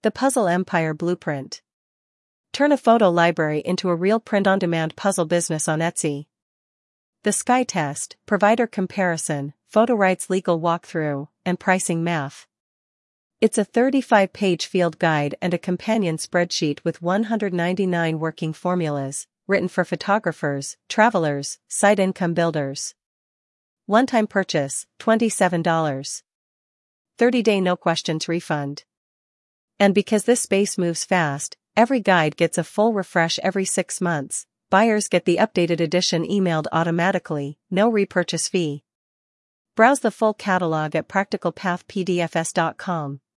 The Puzzle Empire Blueprint. Turn a photo library into a real print-on-demand puzzle business on Etsy. The Sky Test, provider comparison, photo rights legal walkthrough, and pricing math. It's a 35-page field guide and a companion spreadsheet with 199 working formulas, written for photographers, travelers, side income builders. One-time purchase, $27. 30-day no questions refund. And because this space moves fast, every guide gets a full refresh every 6 months. Buyers get the updated edition emailed automatically, no repurchase fee. Browse the full catalog at practicalpathpdfs.com.